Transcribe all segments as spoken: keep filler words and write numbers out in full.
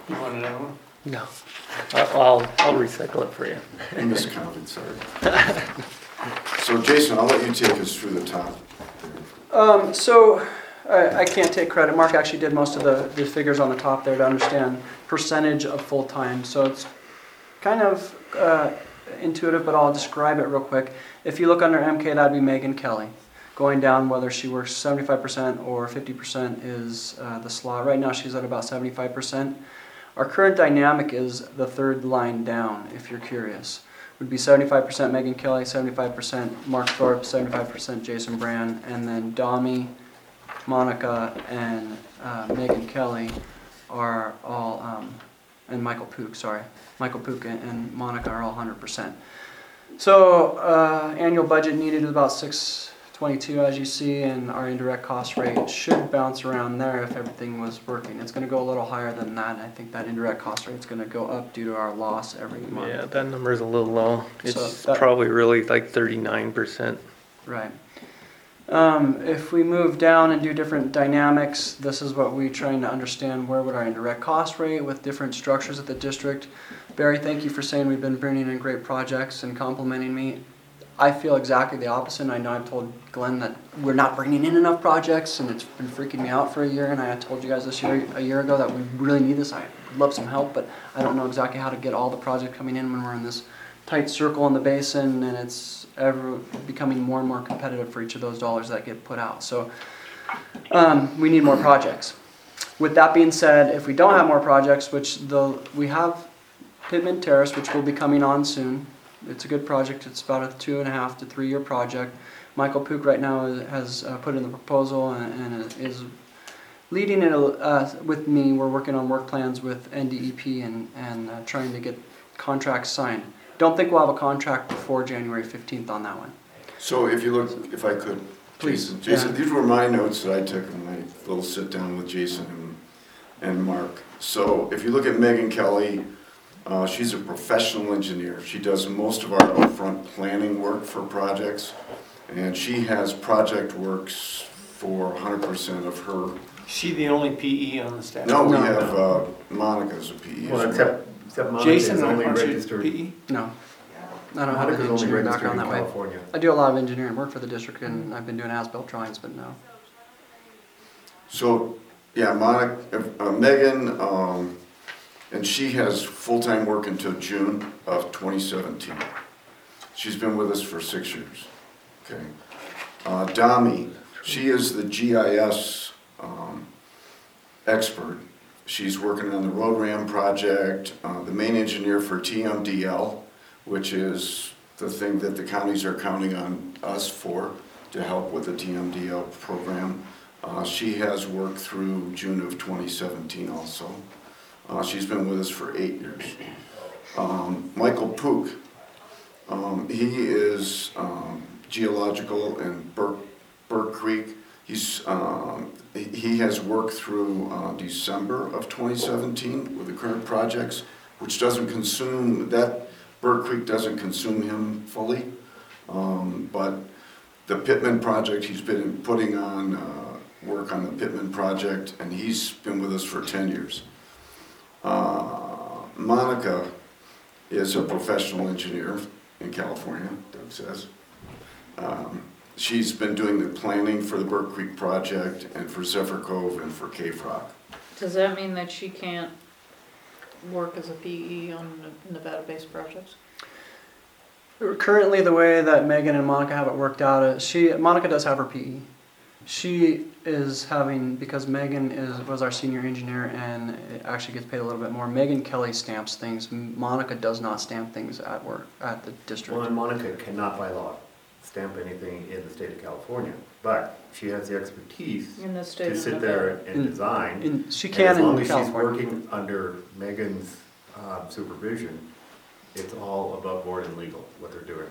You want another one? No. I'll, I'll I'll recycle it for you. I miscounted, sorry. So Jason, I'll let you take us through the top. Um, so I, I can't take credit. Mark actually did most of the, the figures on the top there to understand percentage of full-time. So it's kind of uh, intuitive, but I'll describe it real quick. If you look under M K, that'd be Megan Kelly. Going down, whether she works seventy-five percent or fifty percent is uh, the slot. Right now she's at about seventy-five percent. Our current dynamic is the third line down, if you're curious. Would be seventy-five percent Megan Kelly, seventy-five percent Mark Thorpe, seventy-five percent Jason Brand, and then Dami, Monica, and uh, Megan Kelly are all, um, and Michael Pook, sorry. Michael Pook and, and Monica are all one hundred percent. So uh, annual budget needed is about six twenty-two, as you see, and our indirect cost rate should bounce around there if everything was working. It's going to go a little higher than that. I think that indirect cost rate is going to go up due to our loss every month. Yeah, that number's a little low. It's So that- probably really like thirty-nine percent. Right. Um, if we move down and do different dynamics, this is what we're trying to understand. Where would our indirect cost rate with different structures at the district? Barry, thank you for saying we've been bringing in great projects and complimenting me. I feel exactly the opposite. I know I've told Glenn that we're not bringing in enough projects, and it's been freaking me out for a year. And I told you guys this year, a year ago, that we really need this. I would love some help, but I don't know exactly how to get all the projects coming in when we're in this tight circle in the basin, and it's ever becoming more and more competitive for each of those dollars that get put out. So um, we need more projects. With that being said, if we don't have more projects, which the we have Pittman Terrace, which will be coming on soon. It's a good project. It's about a two and a half to three year project. Michael Pook right now has uh, put in the proposal and, and is leading it uh, with me. We're working on work plans with N D E P and, and uh, trying to get contracts signed. Don't think we'll have a contract before January fifteenth on that one. So if you look, if I could, Please. Jason, Jason, Yeah. these were my notes that I took in my little sit down with Jason and, and Mark. So if you look at Megan Kelly, uh, she's a professional engineer. She does most of our upfront planning work for projects, and she has project works for one hundred percent of her. Is she the only P E on the staff? No, we No. have uh, Monica's a P E. Well, as well. except, except Monica Jason, is only aren't you registered. P E? No, I don't have Monica's an only engineering registered in background that way. California. I do a lot of engineering work for the district, and I've been doing as-built drawings, but no. So, yeah, Monica, uh, Megan, um, and she has full-time work until June of twenty seventeen. She's been with us for six years, okay? Uh, Dami, she is the G I S um, expert. She's working on the Road Ram project, uh, the main engineer for T M D L, which is the thing that the counties are counting on us for to help with the T M D L program. Uh, she has worked through June of twenty seventeen also. Uh, she's been with us for eight years. Um, Michael Pook, um, he is um, geological in Burke, Burke Creek. He's, um, he- he has worked through uh, December of twenty seventeen with the current projects, which doesn't consume, that Burke Creek doesn't consume him fully. Um, but the Pittman project, he's been putting on uh, work on the Pittman project, and he's been with us for ten years. Uh, Monica is a professional engineer in California, Doug says. Um, she's been doing the planning for the Burke Creek project and for Zephyr Cove and for Cave Rock. Does that mean that she can't work as a P E on Nevada-based projects? Currently, the way that Megan and Monica have it worked out is she Monica does have her P E. She is having, because Megan is was our senior engineer and it actually gets paid a little bit more. Megan Kelly stamps things. Monica does not stamp things at work at the district. Well, and Monica cannot by law stamp anything in the state of California, but she has the expertise In the state to of sit Nevada? there and In- design. And she And can as long in as she's California. working under Megan's uh, supervision, it's all above board and legal, what they're doing.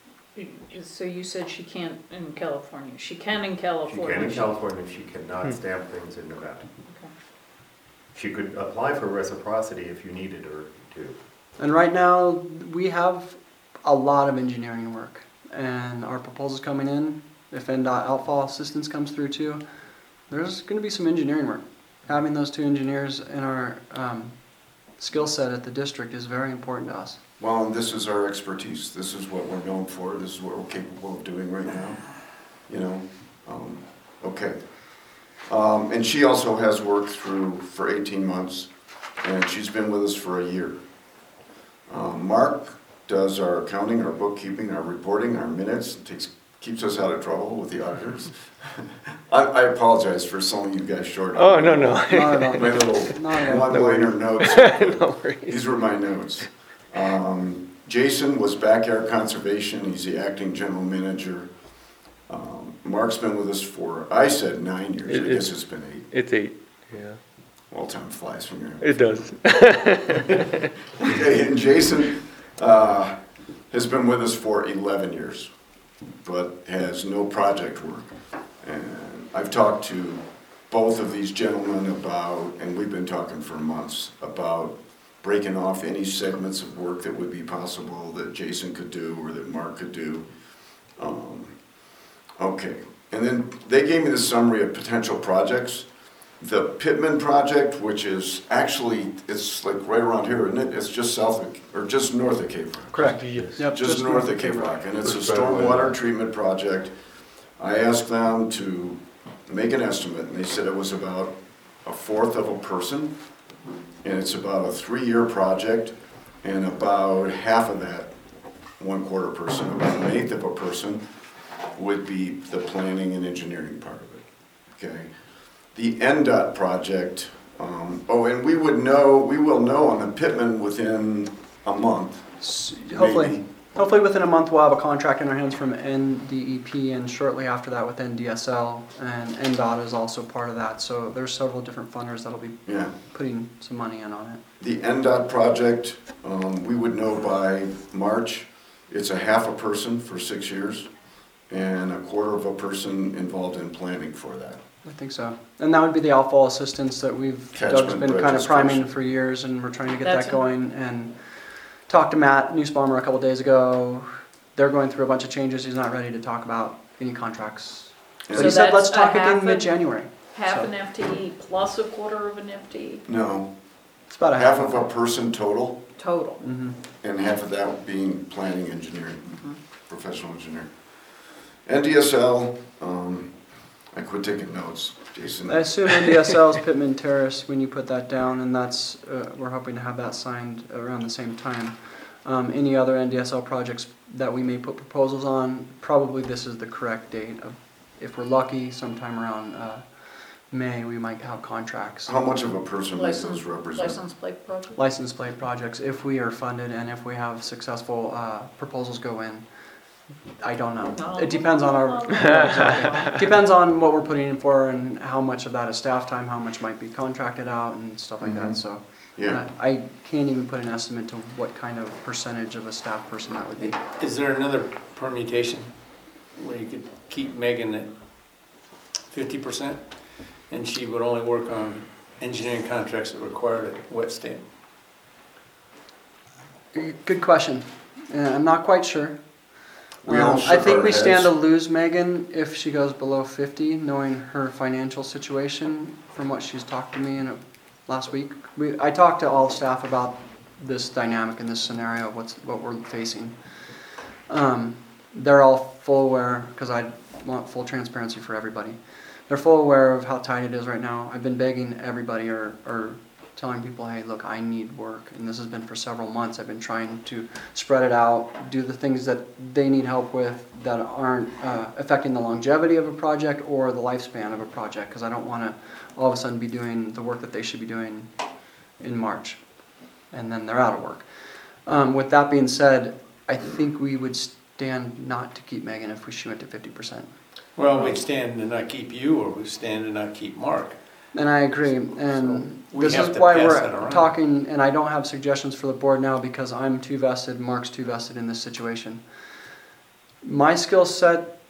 So you said she can't in California. She can in She California. can in California, she cannot Hmm. stamp things in Nevada. Okay. She could apply for reciprocity if you needed her to. And right now, we have a lot of engineering work, and our proposals coming in. If N DOT outfall assistance comes through too, there's going to be some engineering work. Having those two engineers in our um, skill set at the district is very important to us. Well, and this is our expertise. This is what we're known for. This is what we're capable of doing right now. You know, um, okay. Um, and she also has worked through for eighteen months, and she's been with us for a year. Um, Mark does our accounting, our bookkeeping, our reporting, our minutes, takes, keeps us out of trouble with the auditors. I, I apologize for selling you guys short. Oh, no, no. Not at all. My little Not at all. one-liner notes. No worries. These were my notes. Um, Jason was backyard conservation. He's the acting general manager. Um, Mark's been with us for, I said nine years. It- I it- guess it's been eight. It's eight, yeah. Well, time flies when you're. It does. Okay, and Jason uh, has been with us for eleven years, but has no project work. And I've talked to both of these gentlemen about, and we've been talking for months, about breaking off any segments of work that would be possible that Jason could do or that Mark could do. Um, Okay, and then they gave me the summary of potential projects. The Pittman project, which is actually, it's like right around here, isn't it? It's just south of, or just north of Cape Rock. Correct. Yes. Yep, Just north of Cape Rock, and it's a Which, by the way, stormwater treatment project. I asked them to make an estimate, and they said it was about a fourth of a person, and it's about a three-year project, and about half of that, one quarter person, about an eighth of a person, would be the planning and engineering part of it, okay? The N DOT project, um, oh, and we would know, we will know on the Pittman within a month, S- Hopefully, maybe. hopefully within a month we'll have a contract in our hands from N D E P, and shortly after that with N D S L, and N DOT is also part of that. So there's several different funders that'll be Yeah. putting some money in on it. The N DOT project, um, we would know by March. It's a half a person for six years and a quarter of a person involved in planning for that. I think so. And that would be the outfall assistance that we've, Doug's Catchment been kind of priming registration. for years, and we're trying to get That's that it. going. And talked to Matt Newspalmer a couple days ago. They're going through a bunch of changes. He's not ready to talk about any contracts. Yeah. So he So said, that's let's a talk half again a- mid-January. Half So- an F T E plus a quarter of an F T E No, It's about a half half. of a person total, total. Mhm. and half of that being planning engineering, professional engineering. N D S L, um, I quit taking notes, Jason. I assume N D S L is Pittman Terrace when you put that down, and that's, uh, we're hoping to have that signed around the same time. Um, any other N D S L projects that we may put proposals on, probably this is the correct date. Of, if we're lucky, sometime around uh, May, we might have contracts. How much of a person does License, those represent? license plate project. License plate projects, if we are funded and if we have successful uh, proposals go in. I don't know. It depends on our, depends on what we're putting in for and how much of that is staff time, how much might be contracted out and stuff like Mhm. that, so. Yeah, I I can't even put an estimate to what kind of percentage of a staff person that would be. Is there another permutation where you could keep Megan at fifty percent? And she would only work on engineering contracts that required a wet stamp? Good question. Uh, I'm not quite sure. We all Um, I shook think our we stand to heads. lose Megan if she goes below fifty, knowing her financial situation from what she's talked to me in a, last week. We, I talked to all the staff about this dynamic and this scenario, what's, what we're facing. Um, they're all full aware, because I want full transparency for everybody. They're full aware of how tight it is right now. I've been begging everybody or, or telling people, hey, look, I need work. And this has been for several months. I've been trying to spread it out, do the things that they need help with that aren't uh, affecting the longevity of a project or the lifespan of a project, because I don't want to all of a sudden be doing the work that they should be doing in March, and then they're out of work. Um, with that being said, I think we would stand not to keep Megan if we she went to fifty percent. Well, we'd stand to not keep you, or we'd stand to not keep Mark. And I agree, and So we this have is to why pass that we're around. talking, and I don't have suggestions for the board now because I'm too vested, Mark's too vested in this situation. My skill set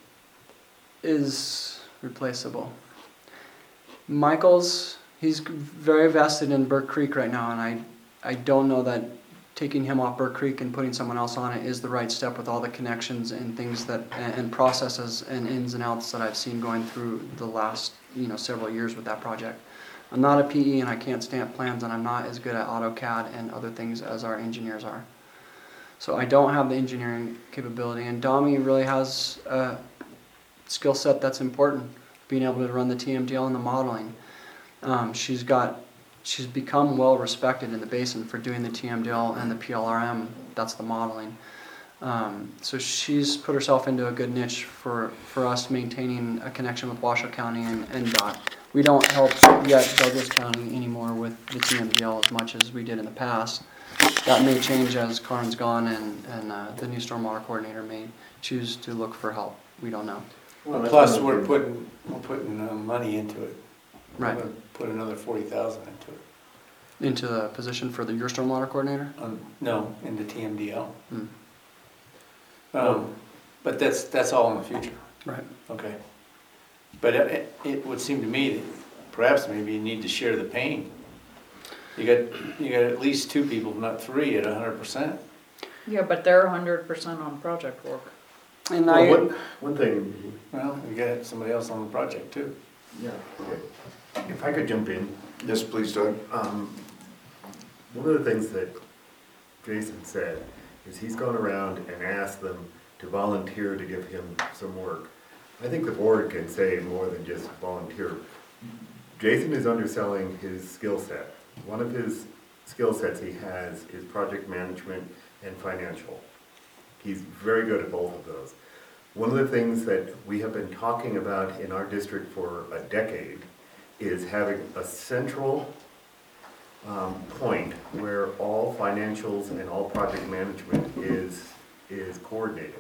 is replaceable. Michael's, he's very vested in Burke Creek right now, and I, I don't know that taking him off Burke Creek and putting someone else on it is the right step with all the connections and things that, and and processes and ins and outs that I've seen going through the last, you know, several years with that project. I'm not a P E and I can't stamp plans, and I'm not as good at AutoCAD and other things as our engineers are. So I don't have the engineering capability, and Dami really has a skill set that's important, being able to run the T M D L and the modeling. Um, she's got, she's become well respected in the basin for doing the T M D L and the P L R M, that's the modeling. Um, so she's put herself into a good niche for, for us maintaining a connection with Washoe County and N D O T. We don't help yet Douglas County anymore with the T M D L as much as we did in the past. That may change as Karin's gone and, and uh, the new stormwater coordinator may choose to look for help. We don't know. Well, that's Plus, one we're of the things- putting, we're putting uh, money into it. We're Right. gonna Put another forty thousand into it. Into the position for the your stormwater coordinator? Um, no, into T M D L. Hmm. Um, but that's, that's all in the future, Right. okay? But it, it would seem to me that perhaps maybe you need to share the pain. You got, you got at least two people, if not three, at a hundred percent. Yeah, but they're a hundred percent on project work. And Well, I, one, one thing, Well, you got somebody else on the project too. yeah, if I could jump in, Yes, please, Doug. um, one of the things that Jason said is he's gone around and asked them to volunteer to give him some work. I think the board can say more than just volunteer. Jason is underselling his skill set. One of his skill sets he has is project management and financial. He's very good at both of those. One of the things that we have been talking about in our district for a decade is having a central um, point where all financials and all project management is, is coordinated.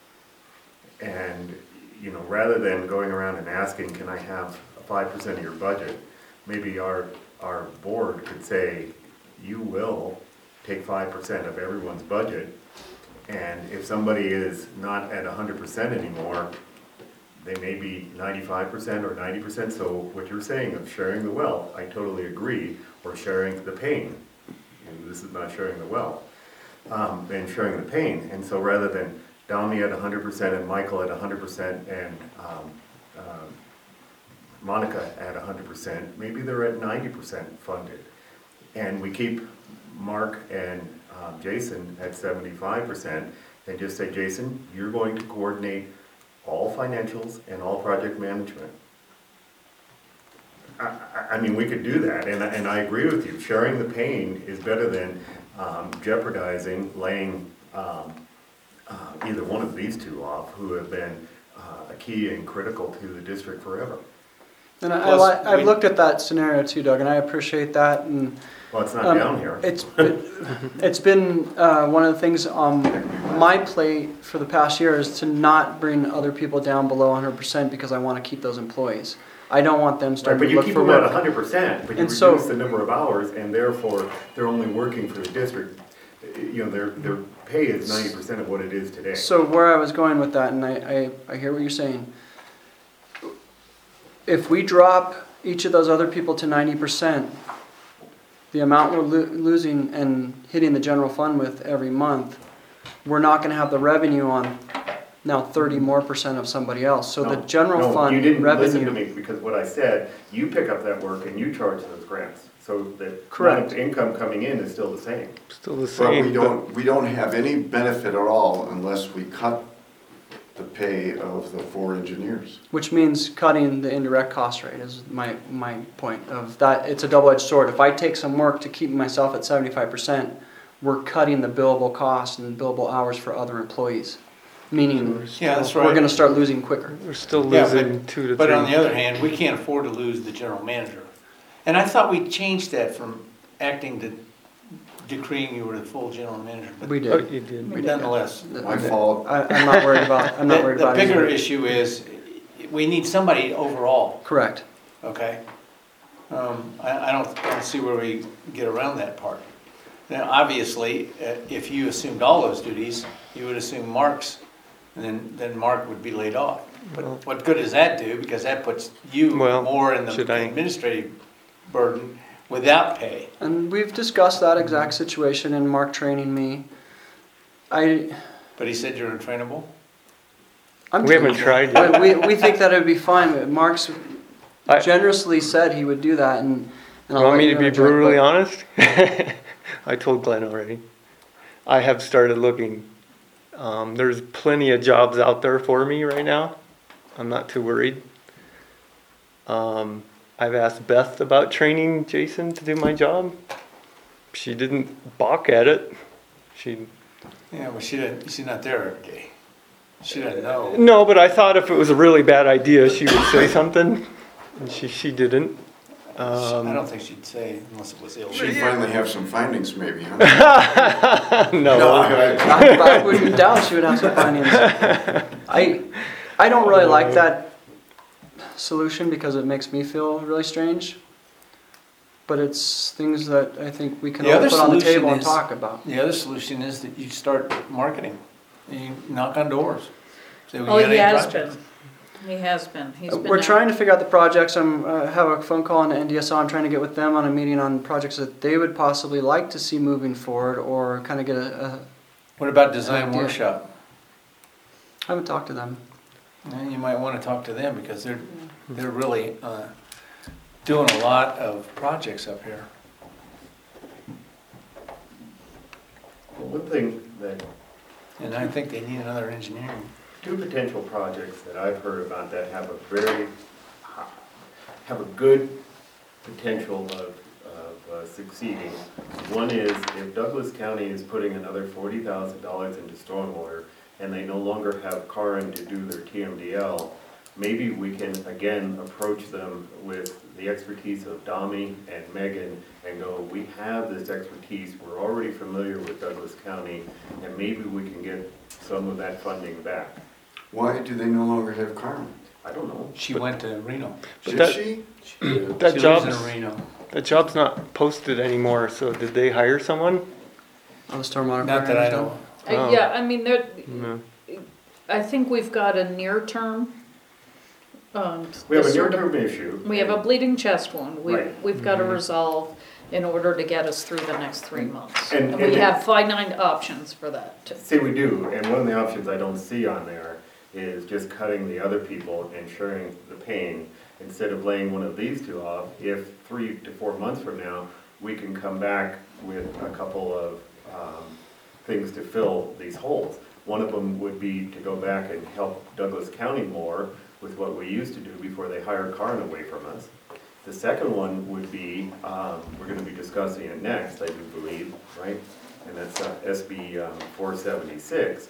And, you know, rather than going around and asking, can I have five percent of your budget, maybe our, our board could say, you will take five percent of everyone's budget, and if somebody is not at one hundred percent anymore, they may be ninety-five percent or ninety percent, so what you're saying of sharing the wealth, I totally agree, or sharing the pain. And this is not sharing the wealth, um, and sharing the pain, and so rather than Dami at one hundred percent and Michael at one hundred percent and um, um, Monica at one hundred percent, maybe they're at ninety percent funded. And we keep Mark and um, Jason at seventy-five percent, and just say, Jason, you're going to coordinate all financials and all project management. I, I, I mean, we could do that, and, I- and I agree with you. Sharing the pain is better than um, jeopardizing laying um, uh, either one of these two off, who have been uh, a key and critical to the district forever. and I, I, Plus, li- I've we- looked at that scenario too, Doug, and I appreciate that. And Well, it's not Um, down here. It's, it- it's been uh, one of the things on my plate for the past year is to not bring other people down below one hundred percent because I want to keep those employees. I don't want them Right, starting but to you look keep for them at work. hundred percent, but you And so- reduce the number of hours, and therefore, they're only working for the district. You know, their, their pay is ninety percent of what it is today. So where I was going with that, and I, I, I hear what you're saying. If we drop each of those other people to ninety percent, the amount we're lo- losing and hitting the general fund with every month, we're not gonna have the revenue on now thirty more percent of somebody else. So the No, general no, fund you didn't listen to revenue. me, because what I said, you pick up that work and you charge those grants. So the amount Correct. of income coming in is still the same. Still the But we same, but don't, we don't have any benefit at all unless we cut the pay of the four engineers. Which means cutting the indirect cost rate is my, my point of that. It's a double-edged sword. If I take some work to keep myself at seventy-five percent, we're cutting the billable costs and billable hours for other employees. Meaning, Yeah, that's we're right. gonna start losing quicker. we're still Yeah, but- losing two to three. But on the other hand, we can't afford to lose the general manager. And I thought we changed that from acting to decreeing you were the full general manager. But We Oh, did. you did. But nonetheless, My fault. I, I'm not worried about, I'm not the, worried the about it. bigger either. issue is, we need somebody overall, Correct. okay? Um, I, I don't, I don't see where we get around that part. Now, obviously, uh, if you assumed all those duties, you would assume Mark's, and then, then Mark would be laid off. But Well- what good does that do? Because that puts you Well, more in the should I- administrative burden without pay. And we've discussed that exact situation and Mark training me. I, But he said you're untrainable? I'm. We haven't tried yet. We, we we think that it'd be fine, but Mark's, I- generously said he would do that, and. and You I'll want let me to know, be Jack, brutally but- honest? I told Glenn already. I have started looking. Um, there's plenty of jobs out there for me right now. I'm not too worried. Um, I've asked Beth about training Jason to do my job. She didn't balk at it. She Yeah, well, she didn't, she's not there every day. She doesn't know. no, but I thought if it was a really bad idea, she would say something, and she she didn't. I Um, don't think she'd say unless it was She'd illegal. finally have some findings maybe, huh? no. I- I, I wouldn't doubt she would have some findings. I, I don't really like that solution because it makes me feel really strange. But it's things that I think we can The all other put on the solution table and is- talk about. The other solution is that you start marketing. You knock on doors. Say, "We Oh, got he any has projects?" been. He has been. He's been. We're out. trying to figure out the projects. I'm uh, have a phone call on N D S O. I'm trying to get with them on a meeting on projects that they would possibly like to see moving forward, or kind of get a. a What about design Idea. workshop? I haven't talked to them. Eh, You might want to talk to them because they're, they're really uh, doing a lot of projects up here. Well, one thing that, And I think they need another engineering. two potential projects that I've heard about that have a very, hi- have a good potential of, of uh, succeeding. One is if Douglas County is putting another forty thousand dollars into stormwater and they no longer have Karin to do their T M D L, maybe we can again approach them with the expertise of Dami and Megan and go, we have this expertise, we're already familiar with Douglas County, and maybe we can get some of that funding back. Why do they no longer have Carmen? I don't know. She went to Reno. But Did that- she? That She job's lives in Reno. that job's not posted anymore. So did they hire someone? On the stormwater. Not that I program. know. Uh, Oh. Yeah, I mean, there, No. I think we've got a near term. Um, We have a sort of- near-term issue. We have a bleeding chest wound. We, Right. we've got to Mhm. resolve in order to get us through the next three months. And- And we and- have finite options for that. too. See, we do, and one of the options I don't see on there is just cutting the other people and sharing the pain instead of laying one of these two off. If three to four months from now, we can come back with a couple of um, things to fill these holes. One of them would be to go back and help Douglas County more with what we used to do before they hired Karin away from us. The second one would be, um, we're gonna be discussing it next, I do believe, right? And that's uh, S B um, four seventy-six,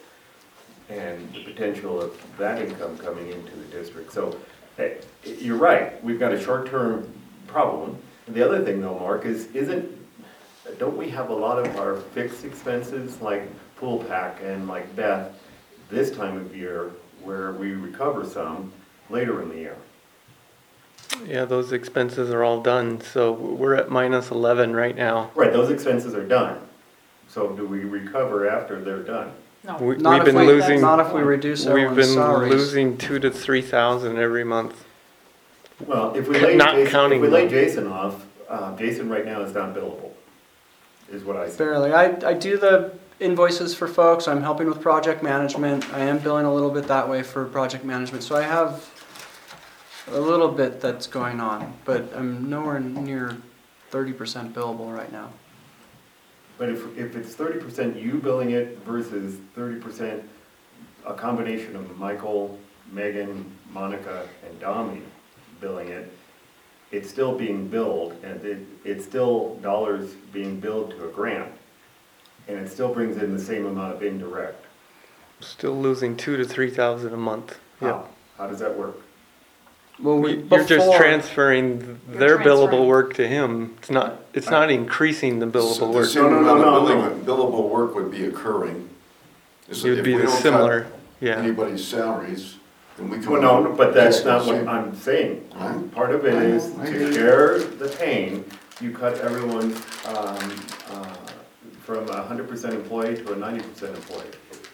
and the potential of that income coming into the district. So, eh, you're right, we've got a short-term problem. And the other thing though, Mark, is, isn't, don't we have a lot of our fixed expenses, like pool pack and like Beth, this time of year, where we recover some later in the year? Yeah, those expenses are all done. So we're at minus eleven right now. Right, those expenses are done. So do we recover after they're done? No. We, Not we've if been we- losing. Not if we reduce We've everyone's been salaries. losing two to three thousand every month. Well, if we lay Not Jason, if counting we lay them. Jason off, uh, Jason right now is not billable, is what I see. Barely. I, I do the invoices for folks. I'm helping with project management. I am billing a little bit that way for project management. So I have a little bit that's going on, but I'm nowhere near thirty percent billable right now. But if, if it's thirty percent you billing it versus thirty percent a combination of Michael, Megan, Monica, and Dami billing it, it's still being billed, and it, it's still dollars being billed to a grant. And it still brings in the same amount of indirect. Still losing two to three thousand a month. Yeah. How? How does that work? Well, we, You're just before- transferring You're their billable transferring. work to him. It's not, it's not increasing the So billable the work. same No, no, amount no, of no, billing, billable work would be occurring. So It would if be we the don't cut similar, yeah. anybody's salaries, then we come. Well, no, out but that's not basically what I'm saying. Huh? Part of it I is know, I hear you. to share the pain, you cut everyone's, um, uh, from a hundred percent employee to a ninety percent employee.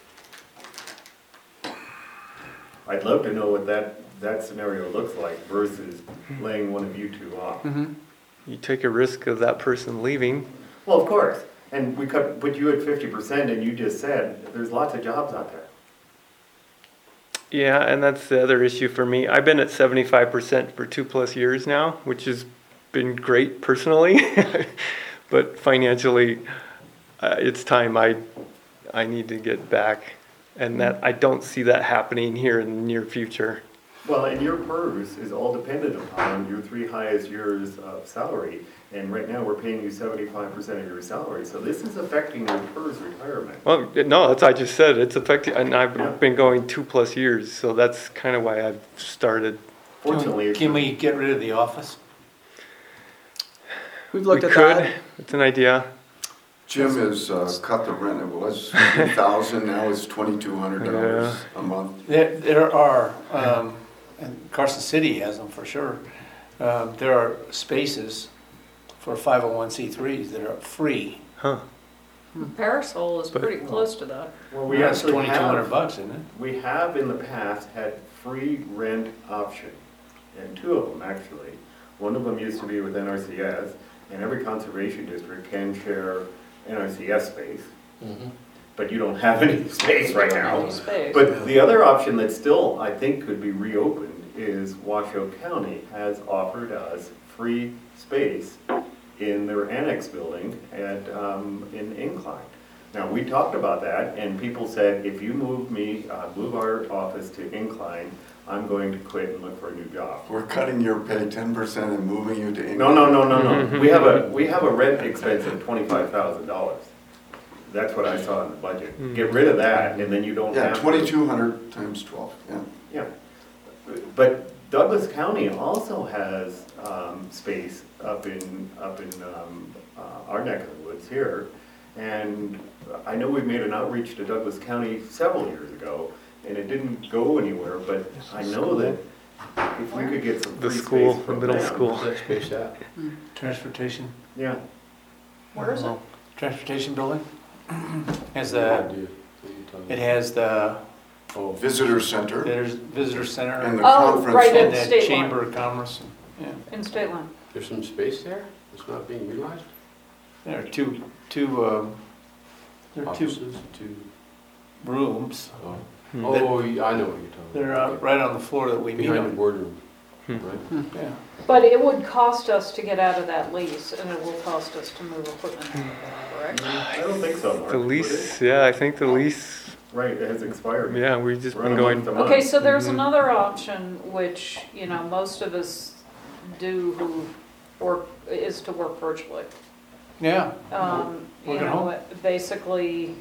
I'd love to know what that, that scenario looks like versus laying one of you two off. Mhm. You take a risk of that person leaving. Well, of course, and we cut, put you at fifty percent and you just said, there's lots of jobs out there. Yeah, and that's the other issue for me. I've been at seventy-five percent for two plus years now, which has been great personally. But financially, uh, it's time I, I need to get back. And that, I don't see that happening here in the near future. Well, and your PERS is all dependent upon your three highest years of salary. And right now, we're paying you seventy-five percent of your salary, so this is affecting your PERS retirement. Well, no, that's, I just said, it's affecting, and Yeah. I've been going two plus years, so that's kind of why I've started. Fortunately, it's- Can we get rid of the office? We've looked We at could. that. It's an idea. Jim has uh, cut the rent, it was three thousand, now it's twenty-two hundred dollars a month. There, there are, um, and Carson City has them for sure. Um, there are spaces for five oh one c threes that are free. Huh. Parasol is But- pretty close to that. well, we That's actually twenty-two hundred have, bucks, isn't it? we have in the past had free rent option, and two of them actually. One of them used to be with N R C S, and every conservation district can share N R C S space, but you don't have any space right now. Any space. But the other option that still, I think, could be reopened is Washoe County has offered us free space in their annex building at, um, in Incline. Now, we talked about that, and people said, if you move me, uh, move our office to Incline, I'm going to quit and look for a new job. We're cutting your pay ten percent and moving you to England. No, no, no, no, no. We have a, we have a rent expense of twenty-five thousand dollars. That's what I saw in the budget. Get rid of that, and then you don't Yeah, have to. twenty-two hundred times twelve, yeah. Yeah, but Douglas County also has um, space up in, up in um, uh, our neck of the woods here. And I know we made an outreach to Douglas County several years ago, and it didn't go anywhere, but I know that if we could get some The free school, space the from middle them. school. Where's that space at? Transportation, Yeah, Where is it? transportation building? Has No the, idea what you're talking it has the, Oh, Visitor center there's visitor and center the Oh, conference. right, and at the State Line. Chamber of Commerce. Yeah, In State Line. there's some space there that's not being utilized? there are two, two, um, there are two Offices, two, rooms. oh, Hmm. oh, yeah, I know what you're talking about. They're uh, right on the floor that we meet Behind the on. boardroom, Hmm. right? Yeah. But it would cost us to get out of that lease, and it will cost us to move equipment, correct? I don't think so, Mark. The would lease, it? yeah, I think the lease, Right, it has expired. yeah, we've just We're been on a going, month to month. Okay, so there's Mhm. another option, which, you know, most of us do who work, is to work virtually. Yeah. Um, you Work at know, home. it basically,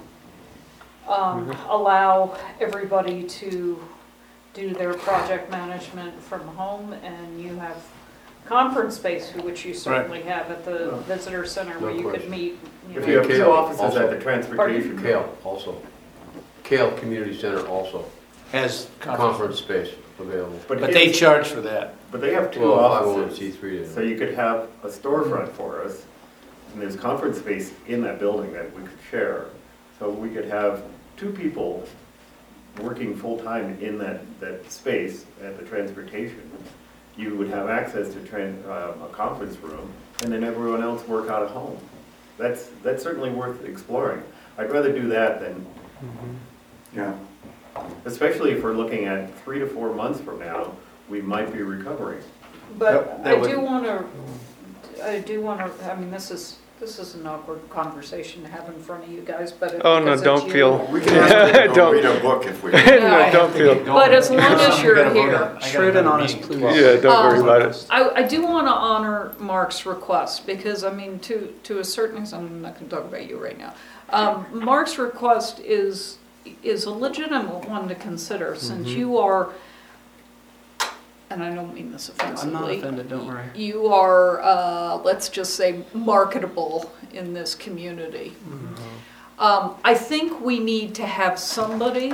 um, allow everybody to do their project management from home, and you have conference space, which you certainly have at the visitor center, where No you could question. meet, you If know. you have two Kale offices also. at the transportation. Kale also. Kale Community Center also, Has conference. conference space available. But they here's- charge for that. But they have two Well, five oh one C offices. three So you could have a storefront for us, and there's conference space in that building that we could share. So we could have two people working full-time in that, that space at the transportation. You would have access to tran, uh, a conference room, and then everyone else work out of home. That's, that's certainly worth exploring. I'd rather do that than, Yeah, especially if we're looking at three to four months from now, we might be recovering. But That- that I do would- wanna, I do wanna, I mean, this is, this is an awkward conversation to have in front of you guys, but it- oh no, because it's don't you. feel, we can ask them to go Don't. read a book if we. no, don't feel, But as long as you're I gotta vote here. on- I gotta Straight go and to a honest, meeting please. tomorrow. yeah, don't worry Um, about it. I, I do want to honor Mark's request, because, I mean, to, to a certain extent, I'm not going to talk about you right now. Um, Mark's request is, is a legitimate one to consider, since Mhm. you are, and I don't mean this I'm not offensively. offended, don't worry. You are, uh, let's just say, marketable in this community. Um, I think we need to have somebody,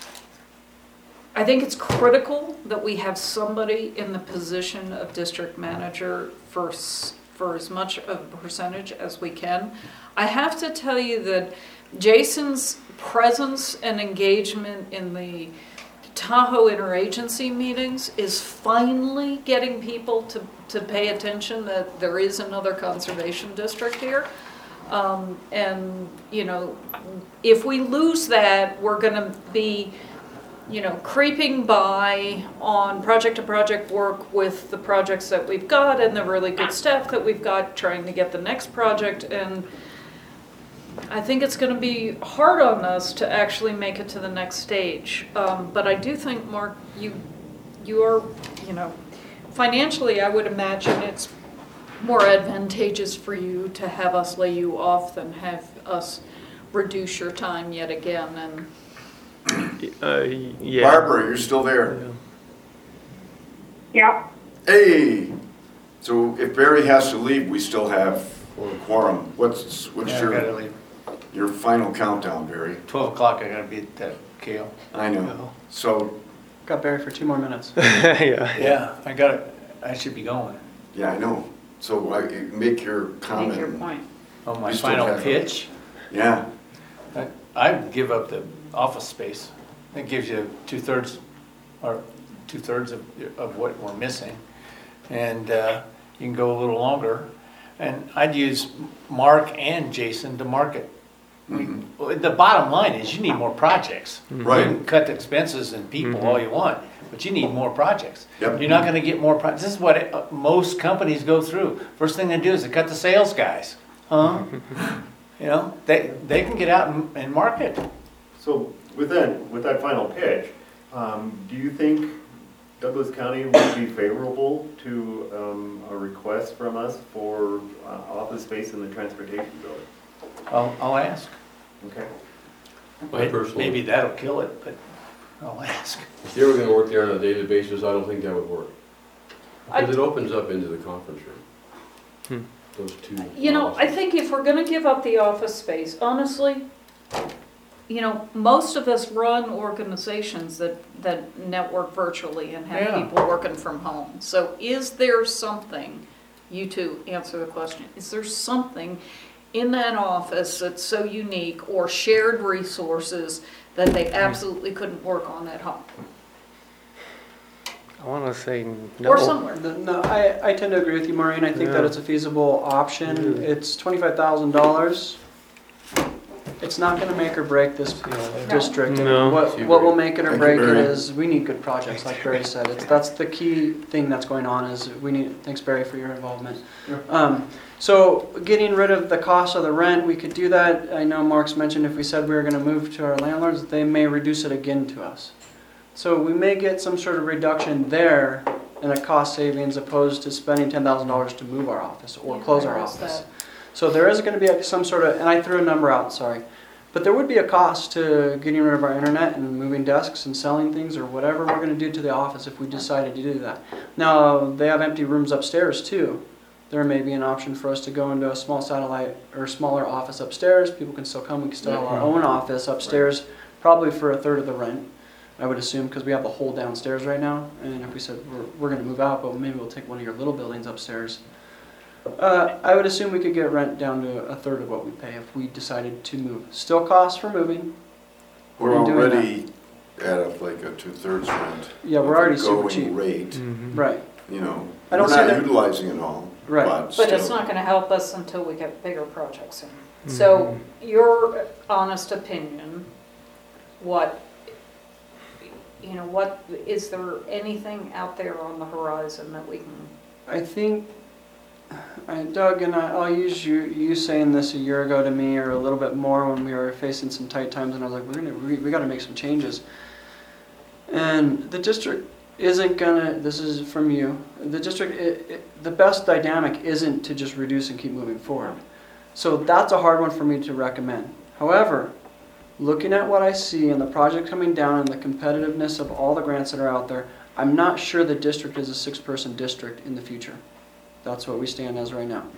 I think it's critical that we have somebody in the position of district manager for, s- for as much of a percentage as we can. I have to tell you that Jason's presence and engagement in the Tahoe interagency meetings is finally getting people to, to pay attention that there is another conservation district here. Um, and, you know, if we lose that, we're gonna be you know, creeping by on project-to-project work with the projects that we've got and the really good staff that we've got, trying to get the next project, and I think it's gonna be hard on us to actually make it to the next stage. Um, but I do think, Mark, you, you are, you know, financially, I would imagine it's more advantageous for you to have us lay you off than have us reduce your time yet again, and Uh, yeah. Barbara, you're still there? Yeah, Hey, so if Barry has to leave, we still have a quorum. What's, what's Yeah, I gotta your, leave. your final countdown, Barry? Twelve o'clock, I gotta be at that Kale. I know. So, Got Barry for two more minutes. Yeah. Yeah, I gotta, I should be going. yeah, I know. So I, make your comment. make your point. On my You still final have- pitch, Yeah, I, I'd give up the office space. It gives you two-thirds, or two-thirds of, of what we're missing. And, uh, you can go a little longer. And I'd use Mark and Jason to market. We- Mhm. well, The bottom line is you need more projects. Right. You can cut the expenses and people all you want, but you need more projects. Yep. You're not gonna get more pro, this is what it- uh, most companies go through. First thing they do is they cut the sales guys. Huh? You know, they, they can get out and, and market. So with that, with that final pitch, um, do you think Douglas County would be favorable to um, a request from us for uh, office space in the transportation building? I'll, I'll ask. Okay. My personal, Maybe that'll kill it, but I'll ask. if they were gonna work there on a daily basis, I don't think that would work. I- Because it opens up into the conference room. Hmm. Those two. You know, I think if we're gonna give up the office space, honestly, you know, most of us run organizations that, that network virtually and have Yeah. people working from home. So is there something, you two answer the question, is there something in that office that's so unique or shared resources that they absolutely couldn't work on at home? I want to say no. Or somewhere? The- No, I, I tend to agree with you, Maureen. I think that Yeah. it's a feasible option. It's twenty-five thousand dollars. It's not gonna make or break this district. No. What, what will make it or Thank you, break it Barry. is, we need good projects, like Barry said. It's, that's the key thing that's going on is we need, thanks Barry for your involvement. Um, so getting rid of the cost of the rent, we could do that. I know Mark's mentioned if we said we were gonna move to our landlords, they may reduce it again to us. So we may get some sort of reduction there in a cost savings opposed to spending ten thousand dollars to move our office or Yeah, close our there is office. that. So there is going to be a- some sort of, and I threw a number out, sorry. But there would be a cost to getting rid of our internet and moving desks and selling things or whatever we're going to do to the office if we decided to do that. Now, they have empty rooms upstairs too. There may be an option for us to go into a small satellite or smaller office upstairs. People can still come, we can still have our own office upstairs, probably for a third of the rent, I would assume, because we have the whole downstairs right now. And if we said we're, we're going to move out, but maybe we'll take one of your little buildings upstairs. Uh, I would assume we could get rent down to a third of what we pay if we decided to move. Still costs for moving. we're in doing already at a, like a two-thirds rent. Yeah, we're of the already super going cheap. rate, Mhm. Right, you know. I don't We're see not that- utilizing it all, right. but But it's still. not gonna help us until we get bigger projects in. So, your honest opinion, what, you know, what, is there anything out there on the horizon that we can, I think, I, Doug, and I, I'll use you, you saying this a year ago to me, or a little bit more when we were facing some tight times, and I was like, we're gonna, we, we gotta make some changes. And the district isn't gonna, this is from you, the district, it, it, the best dynamic isn't to just reduce and keep moving forward. So that's a hard one for me to recommend. However, looking at what I see and the project coming down and the competitiveness of all the grants that are out there, I'm not sure the district is a six-person district in the future. That's what we stand as right now.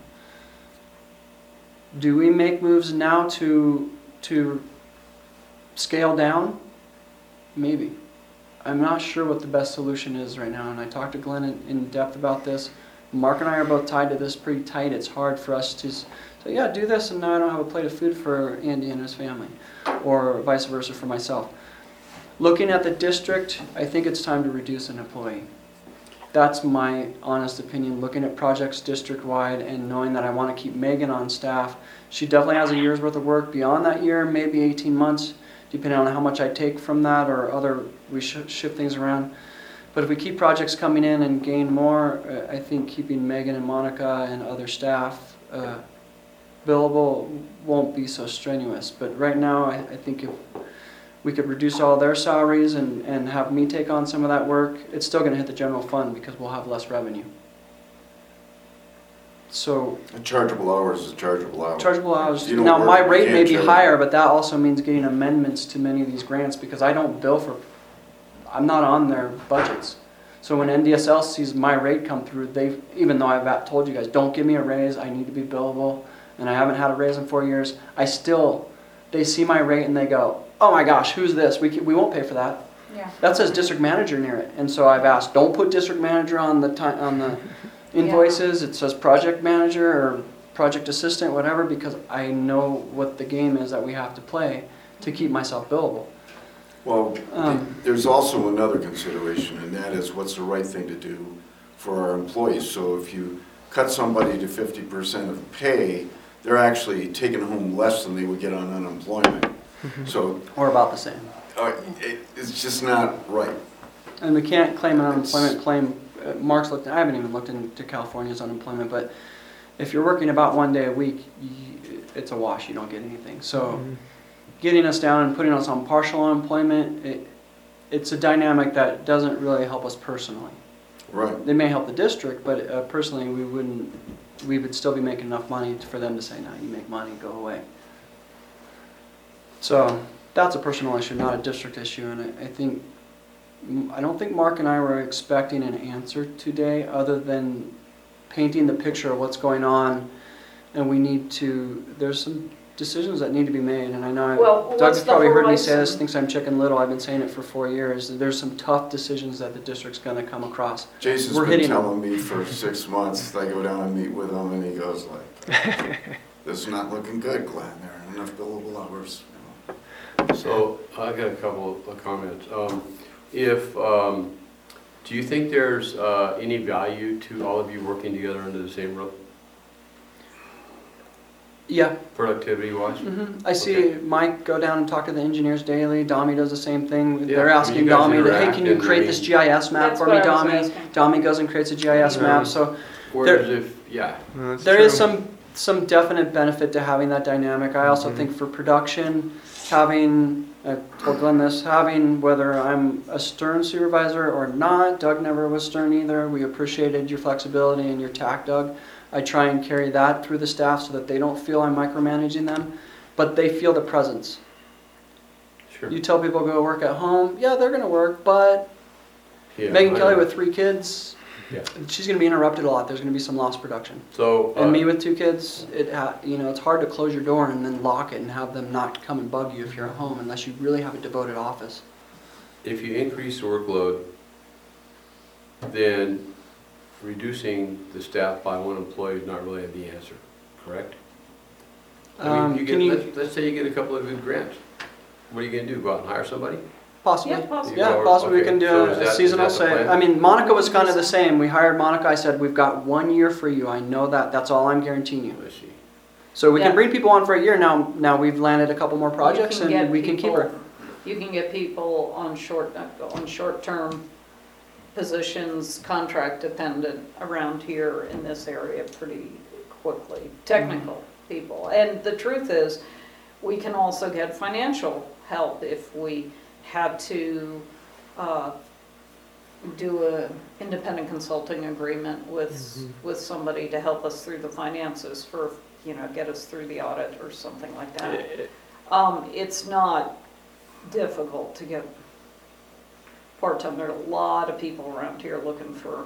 Do we make moves now to, to scale down? Maybe. I'm not sure what the best solution is right now, and I talked to Glenn in, in depth about this. Mark and I are both tied to this pretty tight. It's hard for us to say, yeah, do this, and now I don't have a plate of food for Andy and his family, or vice versa for myself. Looking at the district, I think it's time to reduce an employee. That's my honest opinion, looking at projects district-wide and knowing that I want to keep Megan on staff. She definitely has a year's worth of work. Beyond that year, maybe eighteen months. depending on how much I take from that or other, we sh- shift things around. But if we keep projects coming in and gain more, uh, I think keeping Megan and Monica and other staff uh, billable won't be so strenuous. But right now, I, I think if we could reduce all their salaries and, and have me take on some of that work, it's still gonna hit the general fund because we'll have less revenue. So, A chargeable hours is a chargeable hour. chargeable hours, You don't now work, my you rate may can't be charge. higher, but that also means getting amendments to many of these grants because I don't bill for, I'm not on their budgets. So when N D S L sees my rate come through, they, even though I've told you guys, don't give me a raise, I need to be billable, and I haven't had a raise in four years, I still, they see my rate and they go, oh my gosh, who's this? We, can, we won't pay for that. Yeah. That says district manager near it. And so I've asked, don't put district manager on the time, on the invoices. It says project manager or project assistant, whatever, because I know what the game is that we have to play to keep myself billable. Well, Um, there's also another consideration, and that is what's the right thing to do for our employees. So if you cut somebody to fifty percent of pay, they're actually taking home less than they would get on unemployment. So Or about the same. uh, it, it's just not right. And we can't claim an unemployment claim. Uh, Mark's looked, I haven't even looked into California's unemployment, but if you're working about one day a week, you, it's a wash, you don't get anything. So getting us down and putting us on partial unemployment, it, it's a dynamic that doesn't really help us personally. Right. They may help the district, but uh, personally we wouldn't, we would still be making enough money for them to say, no, you make money, go away. So that's a personal issue, not a district issue, and I, I think, I don't think Mark and I were expecting an answer today other than painting the picture of what's going on, and we need to, there's some decisions that need to be made, and I know Well, Doug's what's the probably heard me say this, horizon? thinks I'm chicken little, I've been saying it for four years, there's some tough decisions that the district's gonna come across. Jason's We're been hitting them. telling me for six months, I go down and meet with him, and he goes like, this is not looking good, Glenn, there aren't enough billable hours. So I got a couple of comments. Um, If, um, do you think there's uh, any value to all of you working together under the same roof, Yeah, productivity-wise? hmm I see Okay. Mike go down and talk to the engineers daily, Domi does the same thing, Yeah, they're I mean, asking you guys Domi, hey, interact can you and, I create this mean- G I S map That's for what me, I was Domi? asking. Domi goes and creates a G I S Yeah. map, so Whereas if, yeah, No, that's there is true. some, some definite benefit to having that dynamic. I also Mhm. think for production, having, I told Glenn this, having, whether I'm a Stern supervisor or not, Doug never was Stern either, we appreciated your flexibility and your tact, Doug. I try and carry that through the staff so that they don't feel I'm micromanaging them, but they feel the presence. sure. You tell people go work at home, yeah, they're gonna work, but Yeah, Megan I Kelly know. with three kids, Yeah. she's gonna be interrupted a lot, there's gonna be some lost production. So, And me uh, with two kids, it ha- you know, it's hard to close your door and then lock it and have them not come and bug you if you're at home unless you really have a devoted office. if you increase the workload, then reducing the staff by one employee is not really the answer, correct? I mean, Um, you can get, you, let's, let's say you get a couple of good grants. What are you gonna do, go out and hire somebody? possibly, Yeah, possibly. yeah, Or- possibly we okay, can do so a- is a that- is seasonal that the say. plan? I mean, Monica was kind of the same. We hired Monica, I said, we've got one year for you. I know that, that's all I'm guaranteeing you. I see. So we Yeah. can bring people on for a year now. Now we've landed a couple more projects You can get and we can keep her. people- You can get people on short, on short-term positions, contract dependent around here in this area pretty quickly, technical people. And the truth is, we can also get financial help if we had to uh, do a independent consulting agreement with, with somebody to help us through the finances for, you know, get us through the audit or something like that. Um, it's not difficult to get part-time. There are a lot of people around here looking for